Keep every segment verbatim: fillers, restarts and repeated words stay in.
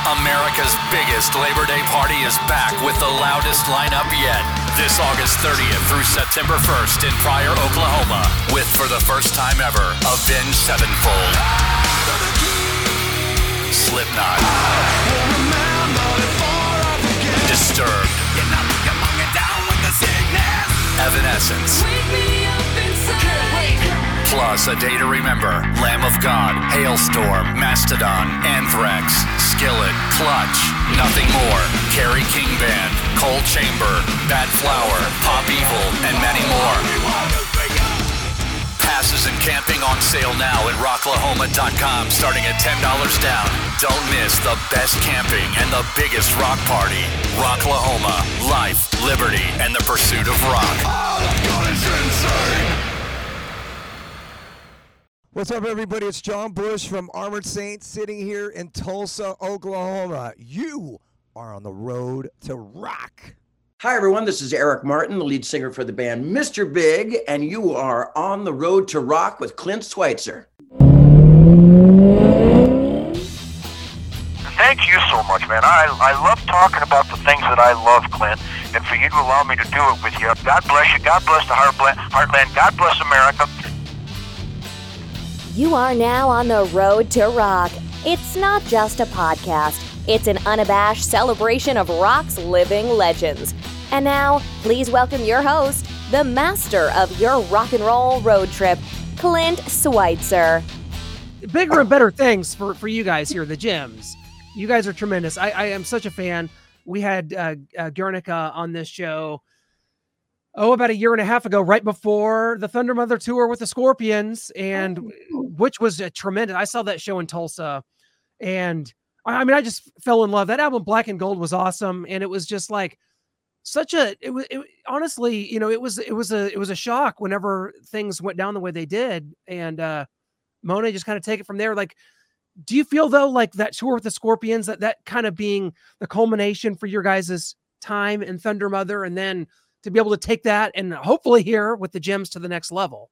America's biggest Labor Day party is back with the loudest lineup yet. This August thirtieth through September first in Pryor, Oklahoma, with, for the first time ever, Avenged Sevenfold, Slipknot, Disturbed, Evanescence, plus A Day to Remember, Lamb of God, Hailstorm, Mastodon, Anthrax, Skillet, Clutch, Nothing More, Kerry King Band, Cold Chamber, Bad Flower, Pop Evil, and many more. Passes and camping on sale now at rocklahoma dot com, starting at ten dollars down. Don't miss the best camping and the biggest rock party. Rocklahoma, life, liberty, and the pursuit of rock. What's up, everybody? It's John Bush from Armored Saints sitting here in Tulsa, Oklahoma. You are on the road to rock. Hi, everyone. This is Eric Martin, the lead singer for the band Mister Big, and you are on the road to rock with Clint Schweitzer. Thank you so much, man. I, I love talking about the things that I love, Clint, and for you to allow me to do it with you. God bless you. God bless the Heartland. Heartland. God bless America. You are now on the road to rock. It's not just a podcast. It's an unabashed celebration of rock's living legends. And now, please welcome your host, the master of your rock and roll road trip, Clint Schweitzer. Bigger and better things for, for you guys here, the Gems. You guys are tremendous. I, I am such a fan. We had uh, uh, Guernica on this show, oh, about a year and a half ago, right before the Thunder Mother tour with the Scorpions, and oh. which was a tremendous. I saw that show in Tulsa, and I, I mean, I just fell in love. That album, Black and Gold, was awesome, and it was just like such a. It was it, honestly, you know, it was it was a it was a shock whenever things went down the way they did, and uh, Mona just kind of take it from there. Like, do you feel though, like that tour with the Scorpions, that that kind of being the culmination for your guys' time in Thunder Mother, and then to be able to take that and hopefully here with the Gems to the next level?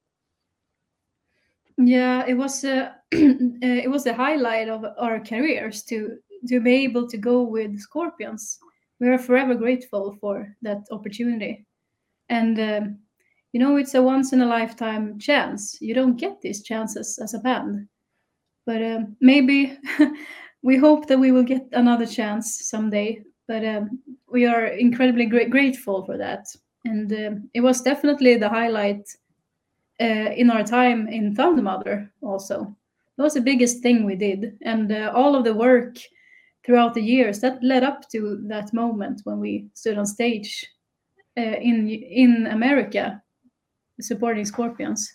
Yeah, it was a, it was the highlight of our careers to to be able to go with Scorpions. We are forever grateful for that opportunity, and um, you know, it's a once in a lifetime chance. You don't get these chances as a band, but um, maybe we hope that we will get another chance someday. But um, we are incredibly gra- grateful for that. And uh, it was definitely the highlight uh, in our time in Thunder Mother also. That was the biggest thing we did. And uh, all of the work throughout the years that led up to that moment when we stood on stage uh, in in America supporting Scorpions.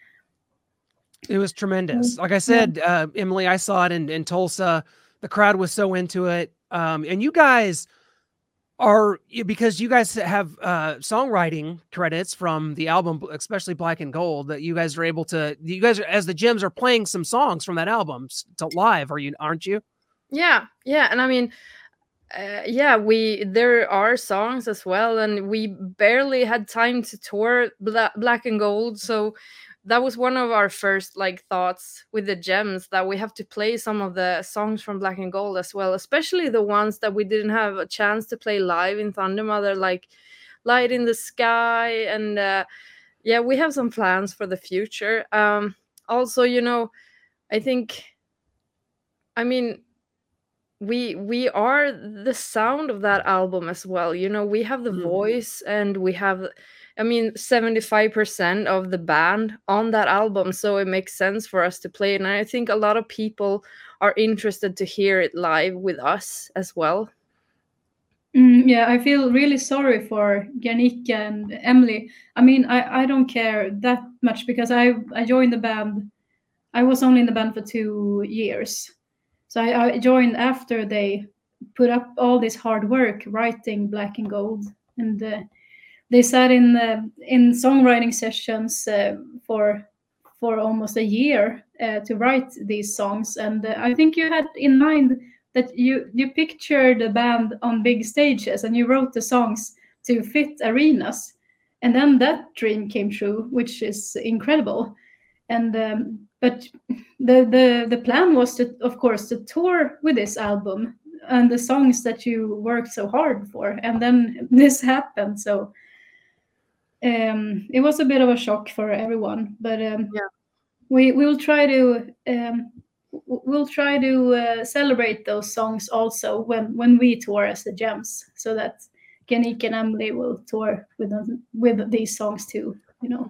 It was tremendous. Like I said, yeah. uh, Emily, I saw it in, in Tulsa. The crowd was so into it. Um, and you guys are, because you guys have uh, songwriting credits from the album, especially Black and Gold, that you guys are able to, you guys, are, as the Gems, are playing some songs from that album to live, are you, aren't you? Yeah, yeah. And I mean, uh, yeah, we, there are songs as well, and we barely had time to tour Bla- Black and Gold. So that was one of our first like thoughts with the Gems, that we have to play some of the songs from Black and Gold as well, especially the ones that we didn't have a chance to play live in Thunder Mother, like Light in the Sky. And uh, yeah, we have some plans for the future. Um, also, you know, I think, I mean, we we are the sound of that album as well. You know, we have the mm. voice, and we have, I mean, seventy-five percent of the band on that album, so it makes sense for us to play it. And I think a lot of people are interested to hear it live with us as well. Mm, yeah, I feel really sorry for Guernica and Emily. I mean, I, I don't care that much because I, I joined the band. I was only in the band for two years. So I, I joined after they put up all this hard work writing Black and Gold. And uh, they sat in uh, in songwriting sessions uh, for for almost a year uh, to write these songs. And uh, I think you had in mind that you you pictured the band on big stages, and you wrote the songs to fit arenas. And then that dream came true, which is incredible. And um, but the, the the plan was to, of course, to tour with this album and the songs that you worked so hard for, and then this happened. So um, it was a bit of a shock for everyone, but um, Yeah. we we will try to um, w- we'll try to uh, celebrate those songs also when when we tour as the Gems, so that Ganik and Emily will tour with them, with these songs too. You know.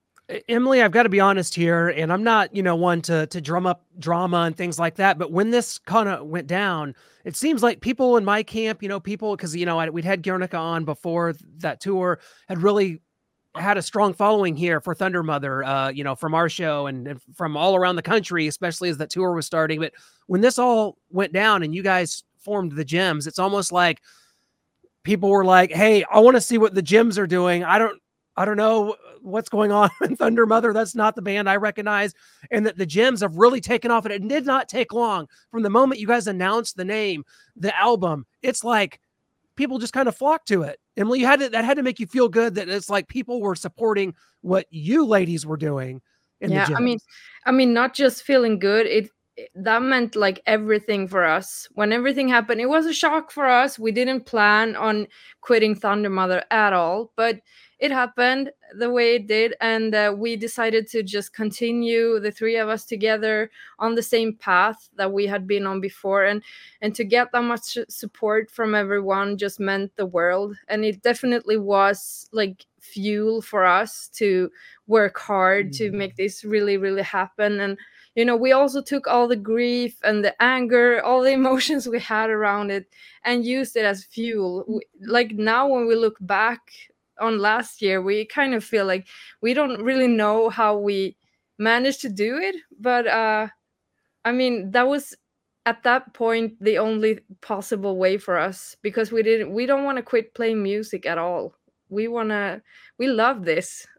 Emily, I've got to be honest here, and I'm not, you know, one to to drum up drama and things like that. But when this kind of went down, it seems like people in my camp, you know, people, because you know I, we'd had Guernica on before that tour, had really had a strong following here for Thunder Mother, uh, you know, from our show and, and from all around the country, especially as that tour was starting. But when this all went down and you guys formed the Gems, it's almost like people were like, "Hey, I want to see what the Gems are doing. I don't." I don't know what's going on in Thunder Mother. That's not the band I recognize. And that the Gems have really taken off. And it did not take long from the moment you guys announced the name, the album. It's like people just kind of flocked to it. Emily, you had to, that had to make you feel good that it's like people were supporting what you ladies were doing. In Yeah, the I mean, Gems. I mean, not just feeling good. It it- that meant like everything for us. When everything happened, it was a shock for us. We didn't plan on quitting Thunder Mother at all, but it happened the way it did, and uh, we decided to just continue, the three of us together, on the same path that we had been on before, and and to get that much support from everyone just meant the world. And it definitely was like fuel for us to work hard to make this really really happen. And you know, we also took all the grief and the anger, all the emotions we had around it, and used it as fuel. We, like now when we look back on last year, we kind of feel like we don't really know how we managed to do it, but uh I mean, that was at that point the only possible way for us, because we didn't we don't want to quit playing music at all. We want to we love this.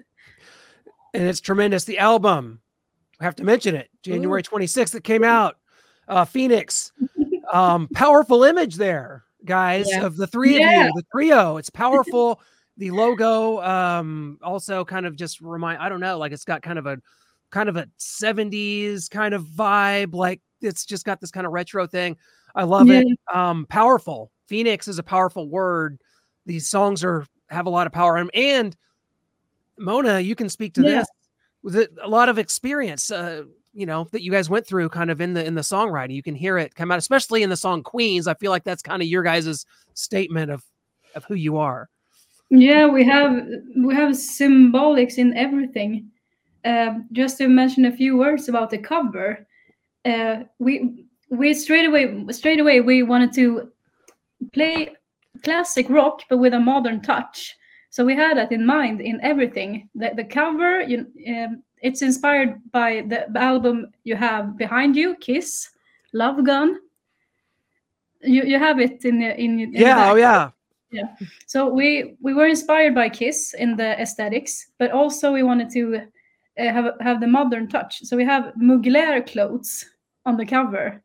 And it's tremendous. The album, I have to mention it, January twenty-sixth, it came out. Uh, Phoenix, um, powerful image there, guys, Yeah. of the three Yeah. of you, the trio. It's powerful. The logo, um, also kind of just remind, I don't know, like it's got kind of a kind of a seventies kind of vibe. Like it's just got this kind of retro thing. I love Yeah. it. Um, powerful. Phoenix is a powerful word. These songs are have a lot of power. And, and Mona, you can speak to Yeah. this with it- a lot of experience, uh, you know, that you guys went through kind of in the in the songwriting. You can hear it come out, especially in the song Queens. I feel like that's kind of your guys' statement of of who you are. Yeah, we have we have symbolics in everything. Um, just to mention a few words about the cover, uh, we we straight away straight away we wanted to play classic rock but with a modern touch. So we had that in mind in everything. The the cover, you, um, it's inspired by the album you have behind you, Kiss, Love Gun. You you have it in the, in, in the Yeah, back. oh yeah. Yeah. So we we were inspired by Kiss in the aesthetics, but also we wanted to uh, have have the modern touch. So we have Mugler clothes on the cover.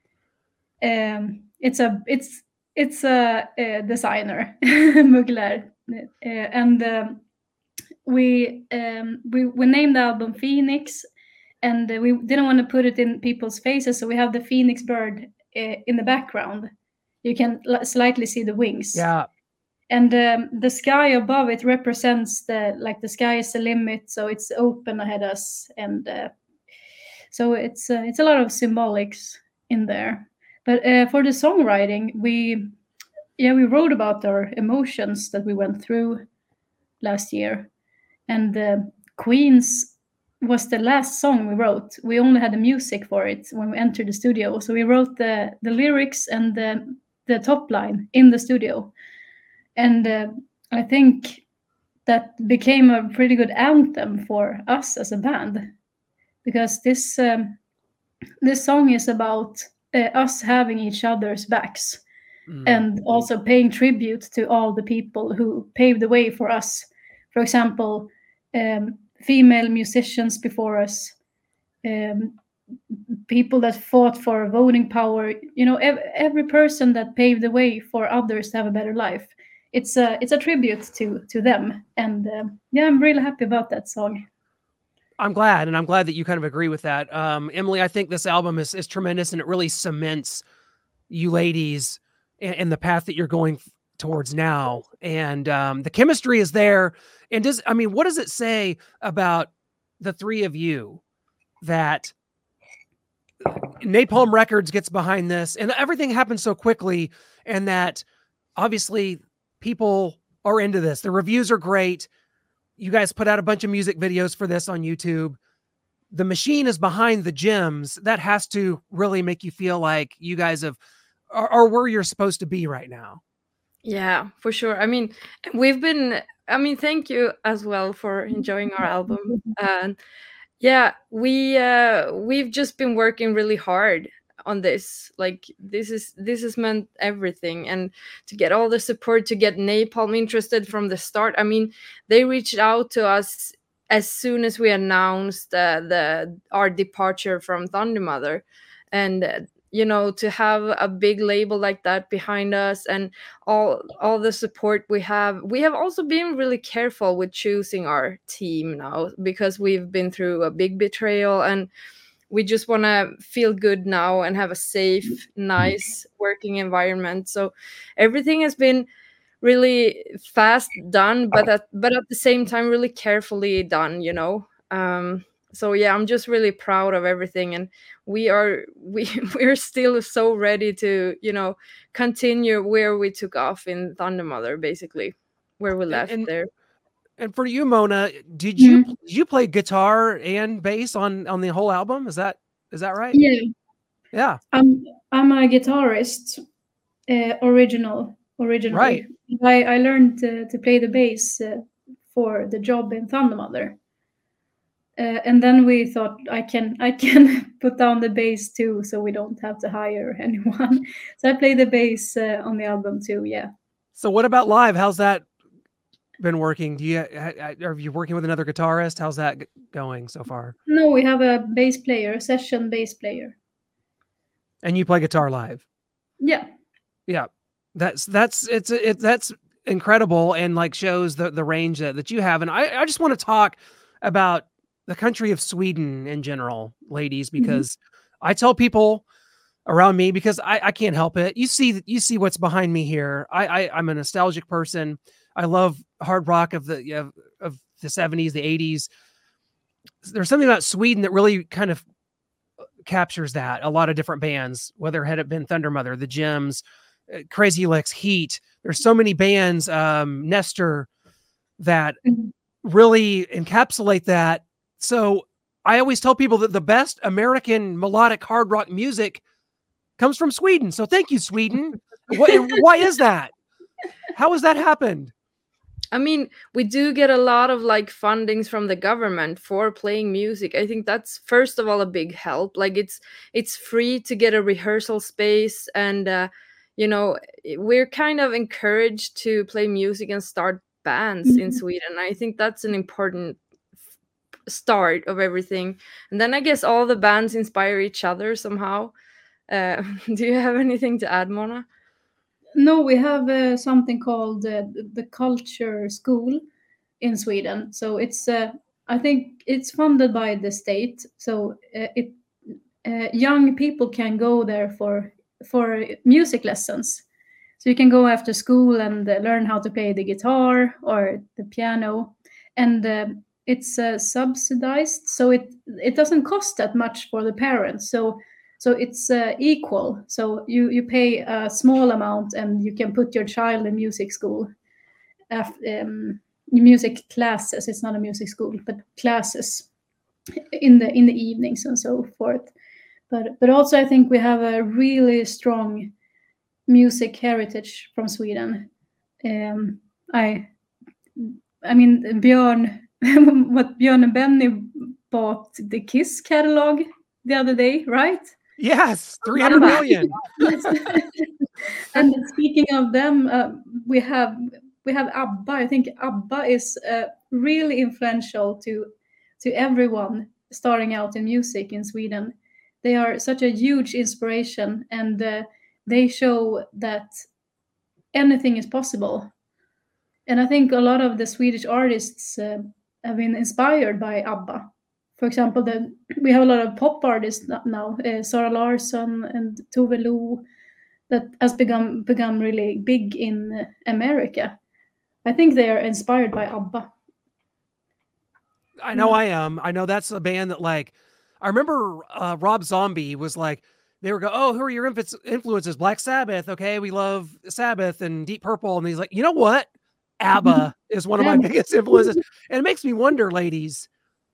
Um, it's a it's it's a, a designer Mugler, uh, and um, we um, we we named the album Phoenix, and uh, we didn't want to put it in people's faces, so we have the phoenix bird uh, in the background. You can l- slightly see the wings. Yeah. And um, the sky above it represents the like the sky is the limit, so it's open ahead of us, and uh, so it's uh, it's a lot of symbolics in there. But uh, for the songwriting, we yeah we wrote about our emotions that we went through last year, and uh, Queens was the last song we wrote. We only had the music for it when we entered the studio, so we wrote the the lyrics and the the top line in the studio. And uh, I think that became a pretty good anthem for us as a band, because this um, this song is about uh, us having each other's backs, Mm. and also paying tribute to all the people who paved the way for us. For example, um, female musicians before us, um, people that fought for voting power. You know, ev- every person that paved the way for others to have a better life. It's a it's a tribute to to them, and um, yeah, I'm really happy about that song. I'm glad, and I'm glad that you kind of agree with that. Um, Emily, I think this album is, is tremendous, and it really cements you ladies and, and the path that you're going towards now. And um, the chemistry is there. And does, I mean, what does it say about the three of you that Napalm Records gets behind this and everything happens so quickly, and that obviously people are into this? The reviews are great. You guys put out a bunch of music videos for this on YouTube. The machine is behind the gyms. That has to really make you feel like you guys have are, are where you're supposed to be right now. Yeah, for sure. I mean, we've been, I mean, thank you as well for enjoying our album. And yeah, we, uh, we've just been working really hard on this. Like this is, this has meant everything. And to get all the support, to get Napalm interested from the start. I mean, they reached out to us as soon as we announced uh, the, our departure from Thundermother. And, uh, you know, to have a big label like that behind us and all all the support we have. We have also been really careful with choosing our team now, because we've been through a big betrayal, and we just want to feel good now and have a safe, nice working environment. So everything has been really fast done, but at, but at the same time really carefully done, you know. Um, so yeah, I'm just really proud of everything, and we are we we're still so ready to, you know, continue where we took off in Thundermother, basically, where we left and, there. And for you, Mona, did you mm-hmm. did you play guitar and bass on on the whole album? Is that is that right? Yeah, yeah. I'm I'm a guitarist, uh, original originally. Right. I I learned uh, to play the bass uh, for the job in Thundermother. Uh, and then we thought I can I can put down the bass too, so we don't have to hire anyone. So I play the bass uh, on the album too. Yeah. So what about live? How's that been working? Do you are you working with another guitarist? How's that going so far? No, we have a bass player, a session bass player. And you play guitar live? Yeah. Yeah. That's that's it's it that's incredible, and like shows the the range that, that you have. And I I just want to talk about the country of Sweden in general, ladies, because mm-hmm. I tell people around me, because I, I can't help it. You see, you see what's behind me here. I, I I'm a nostalgic person. I love hard rock of the of, of the seventies, the eighties. There's something about Sweden that really kind of captures that. A lot of different bands, whether it had been Thundermother, the Gems, Crazy Licks, Heat. There's so many bands, um, Nestor, that mm-hmm. really encapsulate that. So I always tell people that the best American melodic hard rock music comes from Sweden. So thank you, Sweden. What, why is that? How has that happened? I mean, we do get a lot of like fundings from the government for playing music. I think that's first of all a big help. Like it's it's free to get a rehearsal space, and uh, you know, we're kind of encouraged to play music and start bands mm-hmm. in Sweden. I think that's an important start of everything. And then I guess all the bands inspire each other somehow. Uh, do you have anything to add, Mona? No, we have uh, something called uh, the Culture School in Sweden. So it's, uh, I think it's funded by the state. So uh, it uh, young people can go there for for music lessons. So you can go after school and uh, learn how to play the guitar or the piano, and uh, it's uh, subsidized, so it it doesn't cost that much for the parents. So so it's uh, equal. So you you pay a small amount, and you can put your child in music school, after, um, music classes. It's not a music school, but classes in the in the evenings and so forth. But but also I think we have a really strong music heritage from Sweden. Um, I I mean Björn. What Björn and Benny bought the Kiss catalog the other day, right? Yes, three hundred million. And speaking of them, uh, we have we have ABBA. I think ABBA is uh, really influential to to everyone starting out in music in Sweden. They are such a huge inspiration, and uh, they show that anything is possible. And I think a lot of the Swedish artists uh, have been inspired by ABBA. For example, the, we have a lot of pop artists now, uh, Sara Larsson and Tove Lo, that has become become really big in uh, America. I think they are inspired by ABBA. I know Yeah. I am. I know that's a band that, like, I remember uh, Rob Zombie was like, they were go, oh, who are your influ- influences? Black Sabbath. Okay, we love Sabbath and Deep Purple. And he's like, you know what? ABBA is one of my ABBA. biggest influences. And it makes me wonder, ladies,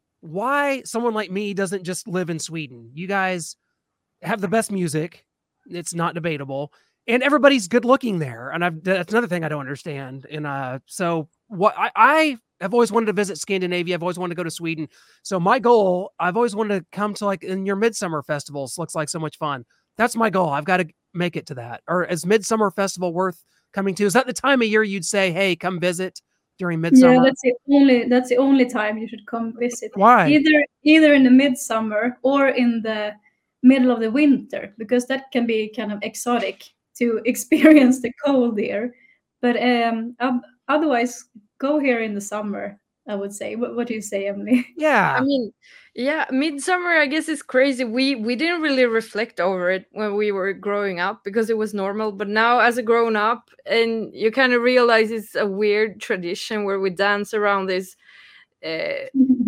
why someone like me doesn't just live in Sweden. You guys have the best music. It's not debatable. And everybody's good looking there. And I've, that's another thing I don't understand. And uh, so what I, I have always wanted to visit Scandinavia. I've always wanted to go to Sweden. So my goal, I've always wanted to come to, like, in your Midsummer festivals. Looks like so much fun. That's my goal. I've got to make it to that. Or is Midsummer Festival worth coming to? Is that the time of year you'd say, hey, come visit during Midsummer? Yeah, that's the only that's the only time you should come visit. Why? Either either in the midsummer or in the middle of the winter, because that can be kind of exotic to experience the cold here. But um, ob- otherwise, go here in the summer, I would say. What, what do you say, Emily? Yeah. I mean, yeah, Midsummer, I guess, is crazy. We we didn't really reflect over it when we were growing up because it was normal. But now, as a grown up, and you kind of realize it's a weird tradition where we dance around this uh,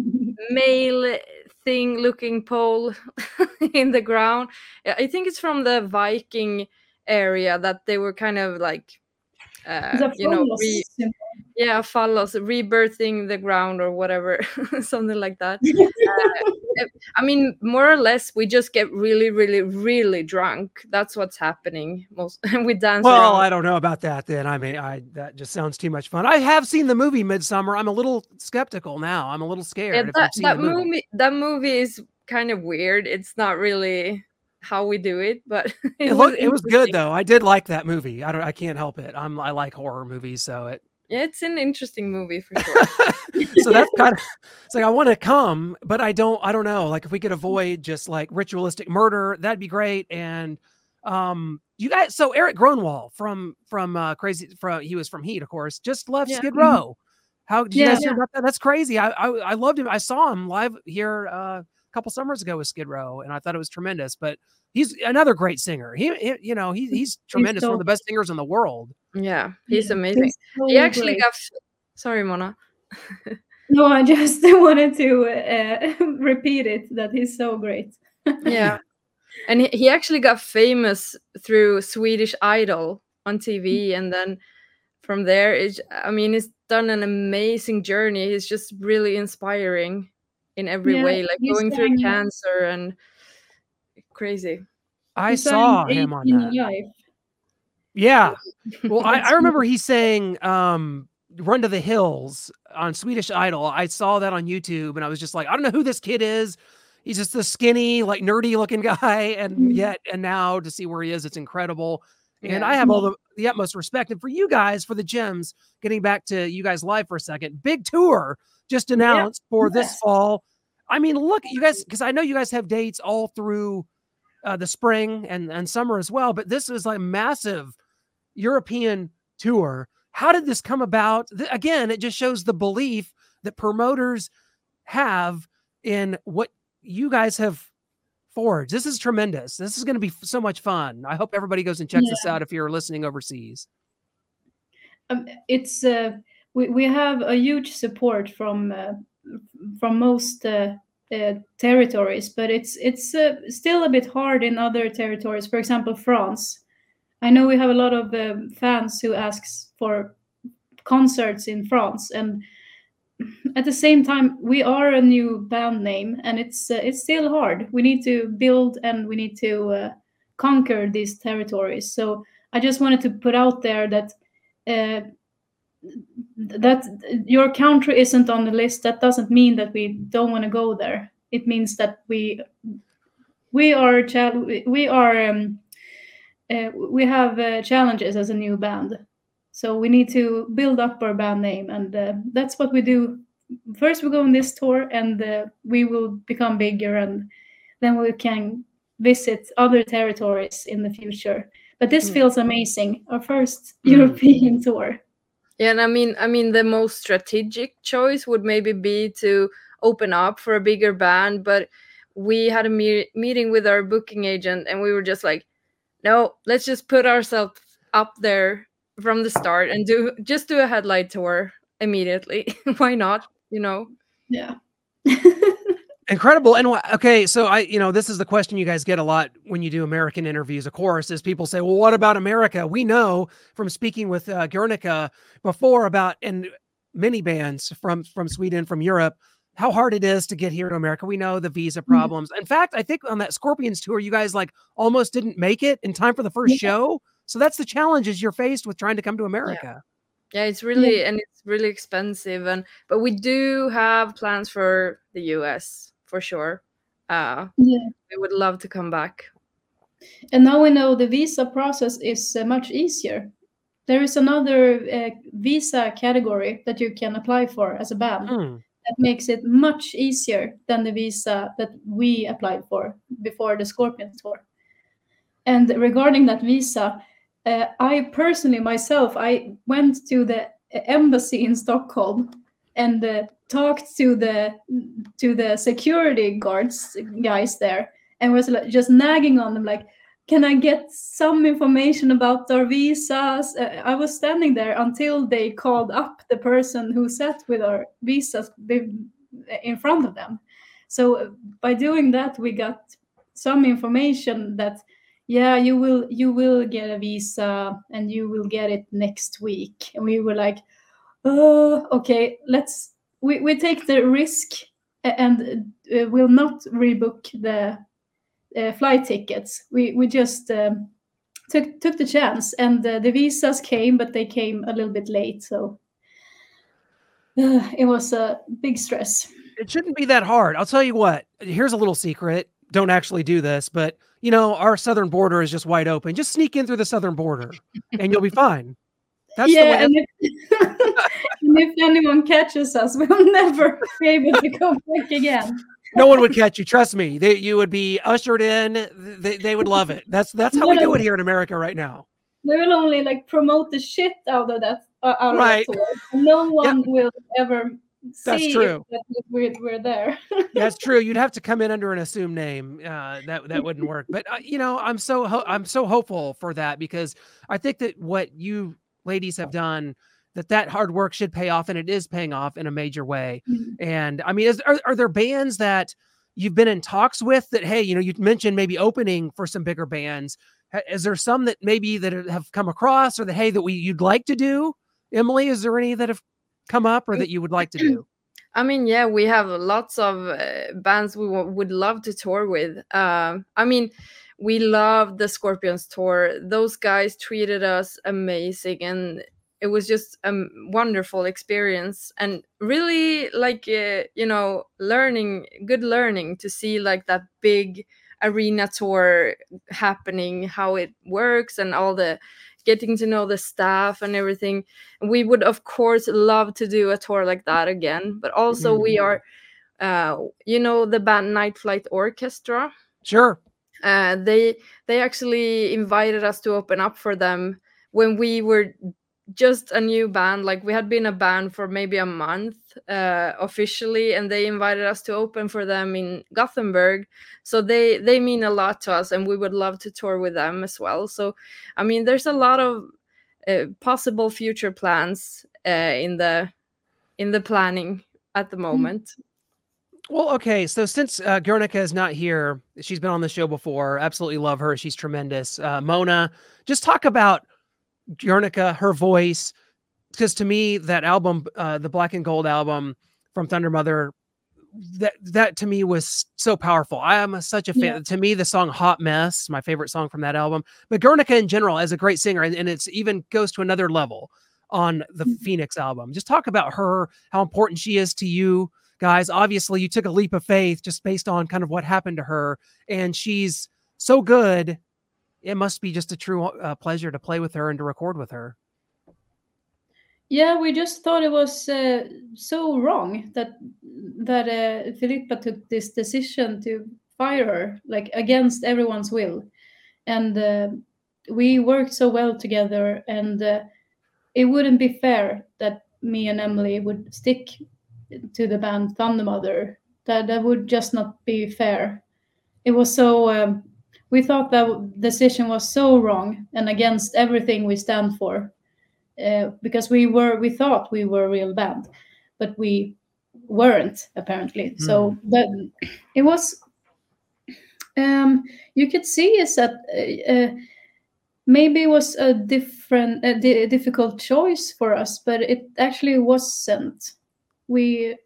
male thing looking pole in the ground. I think it's from the Viking area that they were kind of like, uh, The you know, phallus re- symbol. yeah, fallos, rebirthing the ground or whatever, something like that. Uh, I mean, more or less, we just get really, really, really drunk. That's what's happening most, and we dance Well, around. I don't know about that then. I mean, I that just sounds too much fun. I have seen the movie Midsummer. I'm a little skeptical now. I'm a little scared. Yeah, if you've that seen that the movie. movie, that movie is kind of weird. It's not really how we do it, but It, it was looked, it was good interesting. though. I did like that movie. I don't. I can't help it. I'm. I like horror movies, so it. Yeah, it's an interesting movie for sure. So that's kind of. It's like I want to come, but I don't. I don't know. Like if we could avoid just like ritualistic murder, that'd be great. And um, you guys. So Eric Gronwall from from uh, Crazy. From he was from Heat, of course. Just left Yeah. Skid Row. How did you Yeah. guys hear about that? That's crazy. I, I I loved him. I saw him live here uh, a couple summers ago with Skid Row, and I thought it was tremendous. But he's another great singer. He, he you know, he, he's tremendous. One of so- the best singers in the world. Yeah, he's Yeah, amazing. he's so He actually great. got. Sorry, Mona. No, I just wanted to uh, repeat it that he's so great. Yeah, and he, he actually got famous through Swedish Idol on T V, and then from there, it's, I mean, he's done an amazing journey. He's just really inspiring in every Yeah, way, like he's going through done- cancer and crazy. I He sang saw him on eighteen that. Alive. Yeah. Well, I, That's I remember he sang um, Run to the Hills on Swedish Idol. I saw that on YouTube and I was just like, I don't know who this kid is. He's just this skinny, like nerdy looking guy. And Mhm. yet, and now to see where he is, it's incredible. And Yeah. I have all the, the utmost respect. And for you guys, for the Gems, getting back to you guys live for a second, big tour just announced for this Yes. fall. I mean, look, you guys, because I know you guys have dates all through uh, the spring and, and summer as well, but this is like massive European tour. How did this come about? Th- again, it just shows the belief that promoters have in what you guys have forged. This is tremendous. This is going to be f- so much fun. I hope everybody goes and checks this out if you're listening overseas. Um, it's uh, we we have a huge support from uh, from most uh, uh, territories, but it's it's uh, still a bit hard in other territories. For example, France. I know we have a lot of um, fans who asks for concerts in France, and at the same time, we are a new band name, and it's uh, it's still hard. We need to build and we need to uh, conquer these territories. So I just wanted to put out there that uh, that your country isn't on the list. That doesn't mean that we don't want to go there. It means that we we are chal- we are um, uh, we have uh, challenges as a new band. So we need to build up our band name, and uh, that's what we do. First, we go on this tour, and uh, we will become bigger, and then we can visit other territories in the future. But this Mm. feels amazing. Our first Mm. European tour. Yeah, and I mean, I mean, the most strategic choice would maybe be to open up for a bigger band, but we had a me- meeting with our booking agent, and we were just like, no, let's just put ourselves up there from the start and do just do a headlight tour immediately. Why not? You know? Yeah. Incredible. And wh- okay, so I, you know, this is the question you guys get a lot when you do American interviews, of course, is people say, well, what about America? We know from speaking with uh, Guernica before about, and many bands from, from Sweden, from Europe, how hard it is to get here to America. We know the visa problems. In fact, I think on that Scorpions tour, you guys like almost didn't make it in time for the first Yeah. show. So that's the challenges you're faced with trying to come to America. Yeah, it's really and it's really expensive, and but we do have plans for the U S for sure. Uh, Yeah. we would love to come back. And now we know the visa process is uh, much easier. There is another uh, visa category that you can apply for as a band Hmm. that makes it much easier than the visa that we applied for before the Scorpions tour. And regarding that visa, uh, I personally myself, I went to the embassy in Stockholm and uh, talked to the to the security guards guys there, and was like, just nagging on them like, can I get some information about our visas? Uh, I was standing there until they called up the person who sat with our visas be- in front of them. So by doing that, we got some information that, yeah, you will you will get a visa and you will get it next week. And we were like, oh, okay, let's we, we take the risk a- and uh, will not rebook the uh, flight tickets. We we just um, took took the chance, and uh, the visas came, but they came a little bit late, so uh, it was a big stress. It shouldn't be that hard. I'll tell you what, here's a little secret. Don't actually do this, but you know, our southern border is just wide open. Just sneak in through the southern border and you'll be fine. That's Yeah, and the way. if, and if anyone catches us, we'll never be able to come back again. No one would catch you. Trust me. They, you would be ushered in. They, they would love it. That's that's how we do it here in America right now. We will only like promote the shit out of that uh, out Right. of that tour. No one will ever That's see true. that we're, we're there. That's true. You'd have to come in under an assumed name. Uh, that that wouldn't work. But uh, you know, I'm so ho- I'm so hopeful for that, because I think that what you ladies have done, that that hard work should pay off, and it is paying off in a major way. Mhm. And I mean, is, are are there bands that you've been in talks with that, hey, you know, you mentioned maybe opening for some bigger bands? Ha- Is there some that maybe that have come across, or that hey that we you'd like to do? Emily, is there any that have come up or that you would like to do? I mean, yeah, we have lots of uh, bands we w- would love to tour with. Um, I mean, we love the Scorpions tour. Those guys treated us amazing, and it was just a m- wonderful experience, and really like uh, you know, learning, good learning to see like that big arena tour happening, how it works, and all the getting to know the staff and everything. We would of course love to do a tour like that again, but also we are uh you know, the band Night Flight Orchestra. Sure. Uh they they actually invited us to open up for them when we were just a new band. Like we had been a band for maybe a month uh officially, and they invited us to open for them in Gothenburg. So they they mean a lot to us, and we would love to tour with them as well. So I mean, there's a lot of uh, possible future plans uh, in the in the planning at the moment. Well, okay. So since uh, Guernica is not here, she's been on the show before. Absolutely love her. She's tremendous. Uh, Mona, just talk about Guernica, her voice, because to me that album, uh, the Black and Gold album from Thunder Mother, that that to me was so powerful. I am a, such a fan. Yeah. To me, the song "Hot Mess," my favorite song from that album. But Guernica in general, as a great singer, and, and it's even goes to another level on the Mhm. Phoenix album. Just talk about her, how important she is to you guys. Obviously, you took a leap of faith just based on kind of what happened to her, and she's so good. It must be just a true uh, pleasure to play with her and to record with her. Yeah, we just thought it was uh, so wrong that that uh, Filippa took this decision to fire her, like against everyone's will, and uh, we worked so well together, and uh, it wouldn't be fair that me and Emily would stick to the band Thunder Mother. That that would just not be fair. It was so um, we thought that decision was so wrong and against everything we stand for, uh, because we were we thought we were a real band, but we weren't apparently. Hmm. So that it was. Um, you could see is that uh, uh, maybe it was a different, a di- difficult choice for us, but it actually wasn't. We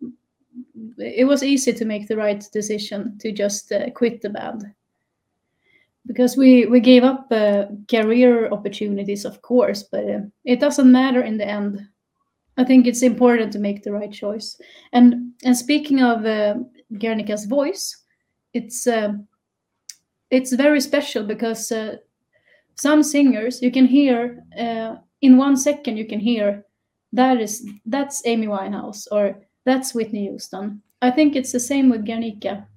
it was easy to make the right decision to just uh, quit the band, because we we gave up uh, career opportunities, of course, but uh, it doesn't matter in the end. I think it's important to make the right choice. And and speaking of uh, Guernica's voice, it's uh, it's very special because uh, some singers you can hear uh, in one second you can hear that is that's Amy Winehouse or that's Whitney Houston. I think it's the same with Guernica.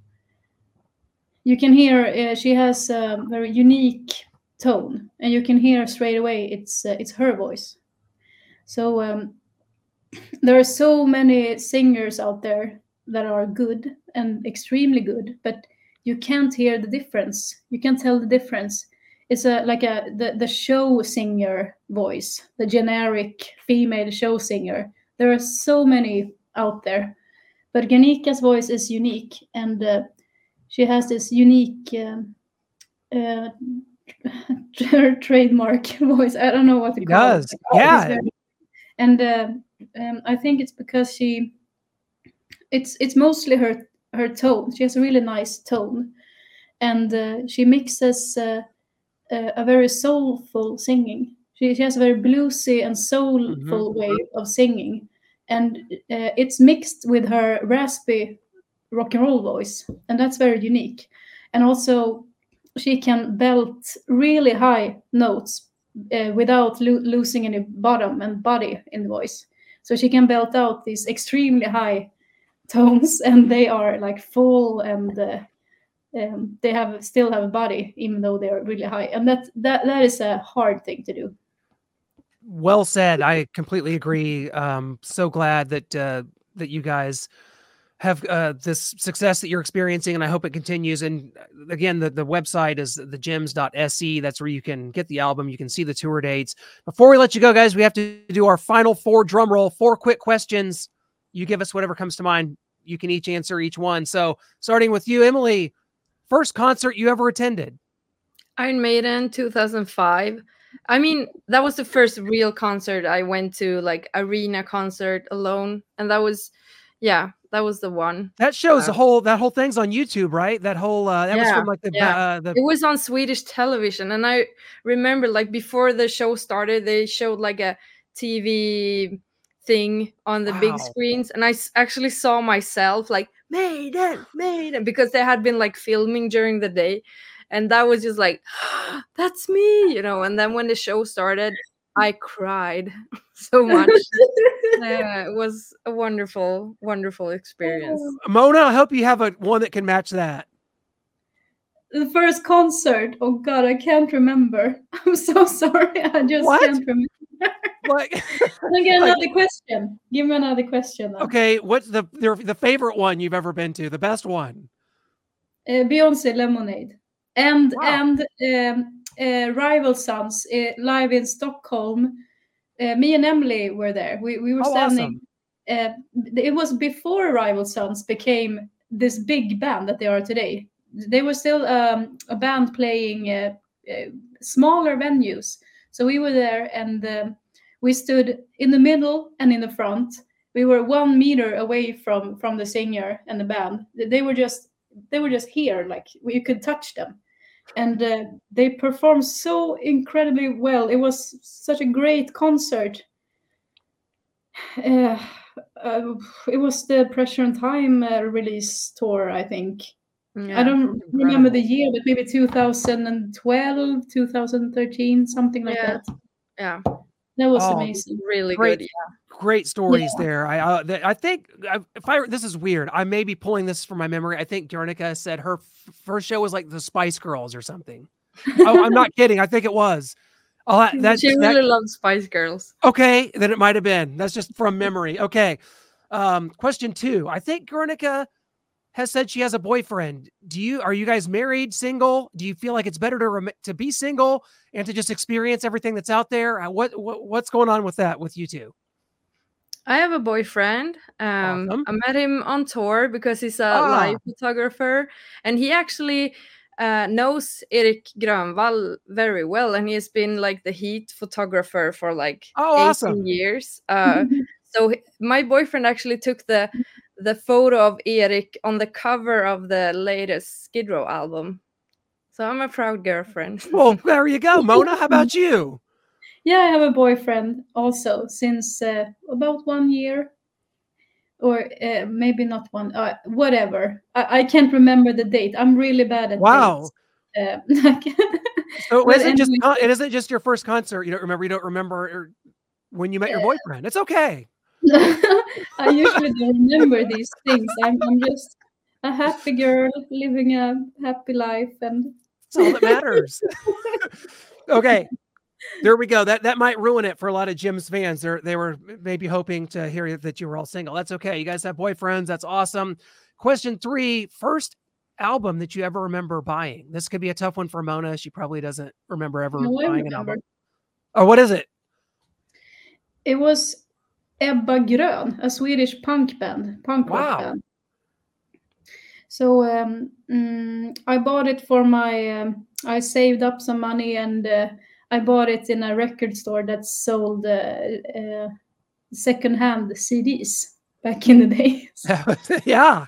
You can hear uh, she has a very unique tone, and you can hear straight away it's uh, it's her voice. So um, there are so many singers out there that are good and extremely good, but you can't hear the difference. You can't tell the difference. It's a like a the, the show singer voice, the generic female show singer. There are so many out there, but Guernica's voice is unique, and uh, she has this unique um, uh, trademark voice. I don't know what to She call does. it. Yeah. It's very- and uh, um, I think it's because she, it's it's mostly her her tone. She has a really nice tone, and uh, she mixes uh, uh, a very soulful singing. She, she has a very bluesy and soulful way of singing, and uh, it's mixed with her raspy rock and roll voice, and that's very unique. And also, she can belt really high notes uh, without lo- losing any bottom and body in the voice. So she can belt out these extremely high tones, and they are like full, and uh, um, they have still have a body even though they are really high, and that that that is a hard thing to do. Well said. I completely agree. Um, so glad that uh, that you guys have uh, this success that you're experiencing, and I hope it continues. And again, the, the website is the gems dot s e. That's where you can get the album. You can see the tour dates. Before we let you go, guys, we have to do our final four drum roll, four quick questions. You give us whatever comes to mind. You can each answer each one. So starting with you, Emily, first concert you ever attended? Iron Maiden, two thousand five. I mean, that was the first real concert I went to, like arena concert alone. And that was, yeah, that was the one. That shows Uh, the whole, that whole thing's on YouTube, right? That whole, uh, that was Yeah, from like the, yeah. uh, the, It was on Swedish television. And I remember, like, before the show started, they showed like a T V thing on the big Wow. screens. And I s- actually saw myself like, Maiden, Maiden, because they had been like filming during the day. And that was just like, that's me, you know. And then when the show started, I cried so much. Yeah, it was a wonderful, wonderful experience. Mona, I hope you have a one that can match that. The first concert, oh god, I can't remember. I'm so sorry. I just What? can't remember. Like, Then get like- another question. Give me another question. Then. okay, what's the the the favorite one you've ever been to? The best one? Uh, Beyonce Lemonade, and Wow. and um, uh, Rival Sons uh, live in Stockholm. Uh, me and Emily were there. We we were Oh, standing. Uh, it was before Rival Sons became this big band that they are today. They were still um, a band playing uh, uh, smaller venues. So we were there, and um we stood in the middle and in the front. We were one meter away from from the singer and the band. They were just they were just here, like you could touch them, and uh, they performed so incredibly well. It was such a great concert. Uh, uh, it was the Pressure and Time uh, release tour, I think. Yeah. I don't remember the year, but maybe two thousand twelve, two thousand thirteen, something like Yeah. that. Yeah, That was Oh, amazing. really Great. good. Yeah. Great stories there. I uh, th- I think I, if I this is weird. I may be pulling this from my memory. I think Guernica said her f- first show was like the Spice Girls or something. Oh, I'm not kidding. I think it was. Oh, that, that, She that- really loved Spice Girls. okay. Then it might have been. That's just from memory. Okay. Um, question two. I think Guernica has said she has a boyfriend. Do you, are you guys married, single? Do you feel like it's better to rem- to be single and to just experience everything that's out there? Uh, What, what what's going on with that with you two? I have a boyfriend. Um, Awesome. I met him on tour because he's a Ah. live photographer, and he actually uh, knows Erik Grönvall very well, and he has been like the Heat photographer for like Oh, eighteen awesome. years. Uh, so h- my boyfriend actually took the the photo of Erik on the cover of the latest Skid Row album. So I'm a proud girlfriend. Well, there you go. Mona, how about you? Yeah, I have a boyfriend also since uh, about one year, or uh, maybe not one. Uh, whatever. I-, I can't remember the date. I'm really bad at Wow. dates. Uh, I can't- So it But isn't just anyway. con- it isn't just your first concert. You don't remember. You don't remember or when you met your boyfriend. It's okay. I usually don't remember these things. I'm, I'm just a happy girl living a happy life, and That's all that matters. Okay. There we go. That that might ruin it for a lot of Jim's fans. They they were maybe hoping to hear that you were all single. That's okay. You guys have boyfriends. That's awesome. Question three: first album that you ever remember buying. This could be a tough one for Mona. She probably doesn't remember ever No, I buying an remember. album. Oh, what is it? It was Ebba Grön, a Swedish punk band, punk rock Wow. band. So um, mm, I bought it for my. Um, I saved up some money and uh, I bought it in a record store that sold uh, uh, secondhand C Ds back in the days. Yeah.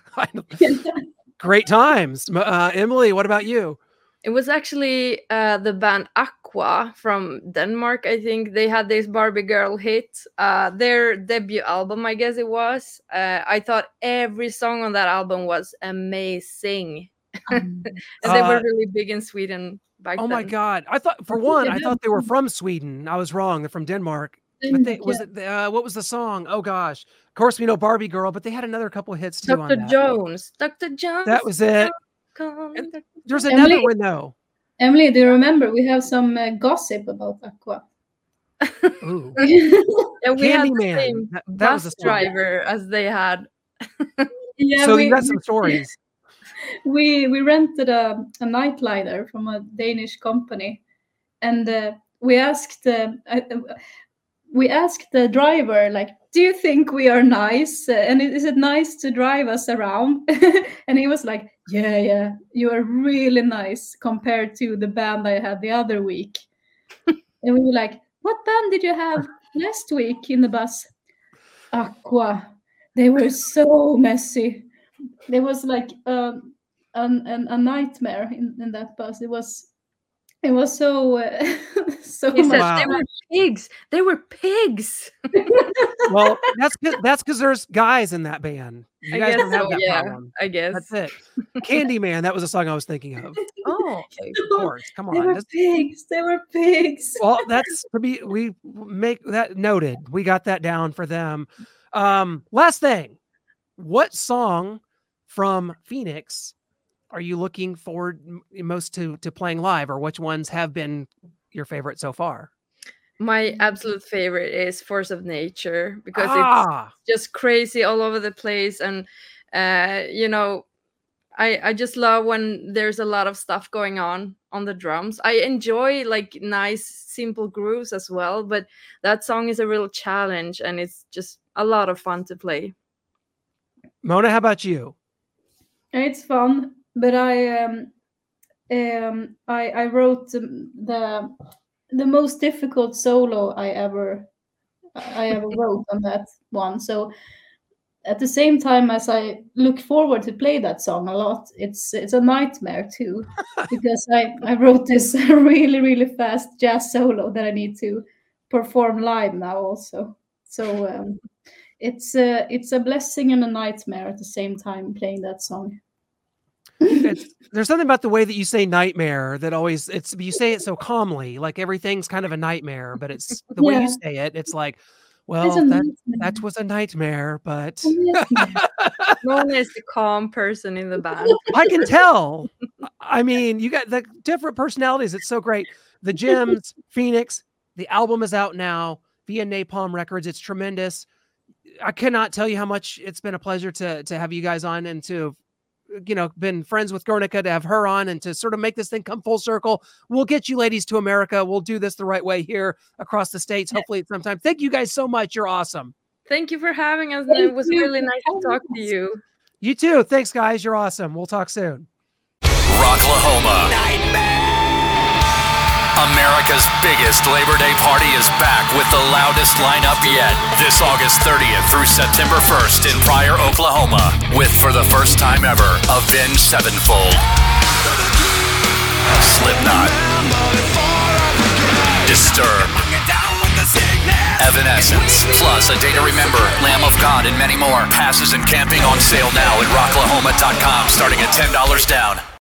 Great times. Uh, Emily, what about you? It was actually uh, the band Aqua from Denmark. I think they had this Barbie Girl hit, uh, their debut album, I guess it was. Uh, I thought every song on that album was amazing. And they were Uh, really big in Sweden back Oh then. my God. I thought for I think one, they I have thought they were some- from Sweden. I was wrong. They're from Denmark. But they, Denmark, was yeah. it, the, uh, what was the song? Oh gosh. Of course, we know Barbie Girl, but they had another couple hits too on Doctor that. Jones. Doctor Jones. That was it. come, And Doctor There's Jones. another Emily? one though. Emily, do you remember we have some uh, gossip about Aqua? Ooh. Yeah, we had the Candyman. same That, that was bus a song. driver as they had. Yeah, So we, you got some stories. we we rented a, a nightliner from a Danish company, and uh, we asked uh, uh, we asked the driver, like, do you think we are nice, uh, and is it nice to drive us around? And he was like, yeah, yeah, you are really nice compared to the band I had the other week. And we were like, what band did you have last week in the bus? Aqua. They were so messy. There was like um, an, an, a nightmare in, in that bus. It was it was so uh, so He much. said Wow. they were pigs. They were pigs. Well, that's 'cause- that's because there's guys in that band. You I guys guess don't have so, that yeah. problem. I guess. That's it. Candyman. That was a song I was thinking of. Oh, okay. Of course. Come They on. were That's- pigs. They were pigs. well, that's to be. We make that noted. We got that down for them. Um, last thing. What song from Phoenix are you looking forward m- most to to playing live, or which ones have been your favorite so far? My absolute favorite is Force of Nature because Ah, it's just crazy all over the place, and uh, you know, I I just love when there's a lot of stuff going on on the drums. I enjoy like nice simple grooves as well, but that song is a real challenge, and it's just a lot of fun to play. Mona, how about you? It's fun, but I um um I I wrote um, the the most difficult solo I ever I ever wrote on that one. So at the same time as I look forward to play that song a lot, it's it's a nightmare too, because I I wrote this really really fast jazz solo that I need to perform live now also. So um, it's a it's a blessing and a nightmare at the same time playing that song. It's, there's something about the way that you say nightmare that always it's you say it so calmly, like everything's kind of a nightmare, but it's the way Yeah. you say it. It's like, It's well, a that nightmare. that was a nightmare, but A nightmare. Mona is the calm person in the band. I can tell. I mean, you got the different personalities. It's so great. The Gems, Phoenix, the album is out now via Napalm Records. It's tremendous. I cannot tell you how much it's been a pleasure to to have you guys on and to you know, been friends with Guernica, to have her on and to sort of make this thing come full circle. We'll get you ladies to America. We'll do this the right way here across the states, hopefully at some time. Thank you guys so much. You're awesome. Thank you for having us. Thank It was you. really nice to talk to you. You too. Thanks, guys. You're awesome. We'll talk soon. Rocklahoma. America's biggest Labor Day party is back with the loudest lineup yet. This August thirtieth through September first in Pryor, Oklahoma, with, for the first time ever, Avenged Sevenfold, Slipknot, Disturbed, Evanescence, plus A Day to Remember, Lamb of God, and many more. Passes and camping on sale now at rocklahoma dot com, starting at ten dollars down.